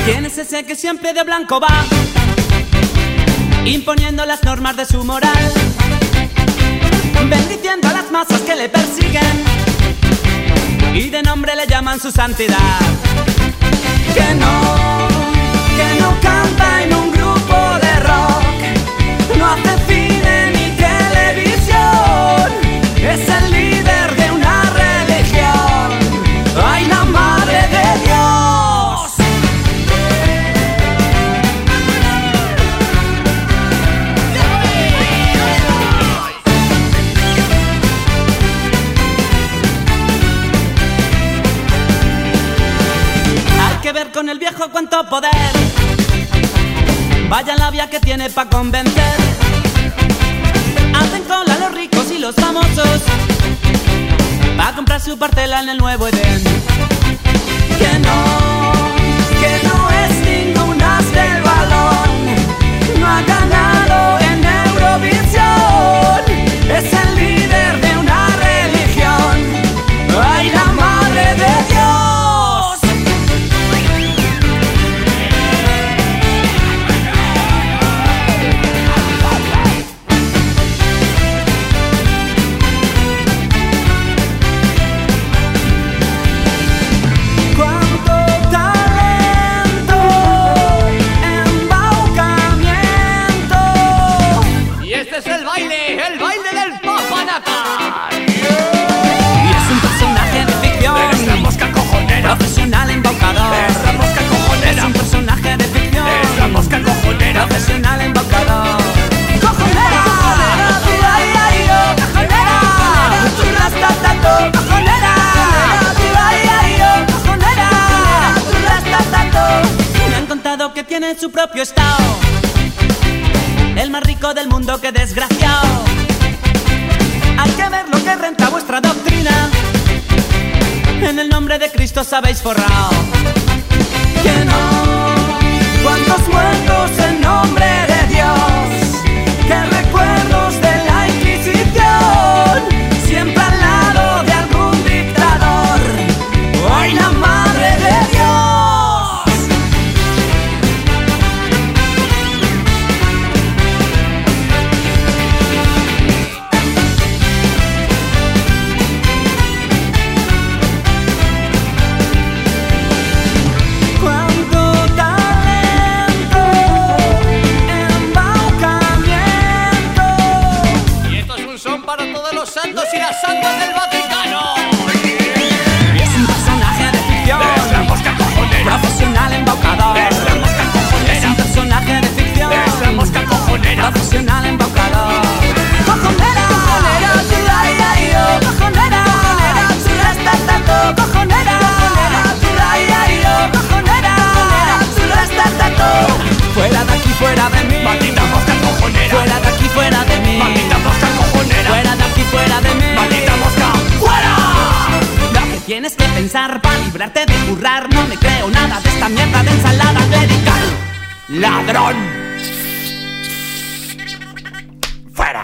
¿Quién es ese que siempre de blanco va, imponiendo las normas de su moral, bendiciendo a las masas que le persiguen y de nombre le llaman su santidad? Que no canta en un grupo de rock, no hace cine ni televisión, es el líder de una religión. ¡Ay, la madre de Dios! Hay que ver con el viejo cuánto poder, vaya labia que tiene pa' convencer. Hacen cola los ricos y los famosos pa' comprar su parcela en el nuevo Edén. Que no es ningún as del balón, no ha ganado en Eurovisión, es el líder de una religión. ¡Ay, la madre de Dios! Profesional embaucador, es la mosca cojonera. Es un personaje de ficción, es la mosca cojonera. Profesional embaucador. ¡Cojonera! ¡Cojonera! ¡Tú ay ay oh! ¡Cojonera! ¡Tú rastatato! ¡Cojonera! ¡Tú ay ay oh! ¡Cojonera! ¡Tú rastatato! Me han contado que tiene su propio estado, el más rico del mundo, que desgraciado. Hay que ver lo que renta vuestra doctrina, en el nombre de Cristo os habéis forrado. Que no, cuántos muertos en nombre de Dios, que recuerdos de la Inquisición, siempre al lado de algún dictador. ¡Ay, la madre de Dios! Santos y las santas del Vaticano. Es un personaje de ficción, es la mosca cojonera. Profesional embaucador, es la mosca cojonera. Es un personaje de ficción, es la mosca cojonera. Profesional embaucador. Cojonera, cojonera, tú ay ay oh. Cojonera, cojonera, tú rastatato. Cojonera, cojonera, tú ay ay oh. Cojonera, tú rastatato. Fuera de aquí, fuera de mí, maldita mosca cojonera. Fuera de aquí, fuera de mí, maldita mosca cojonera. Fuera de aquí, fuera de mí, maldita mosca, fuera. Lo que tienes que pensar para librarte de currar, no me creo nada de esta mierda de ensalada clerical. Ladrón. Fuera.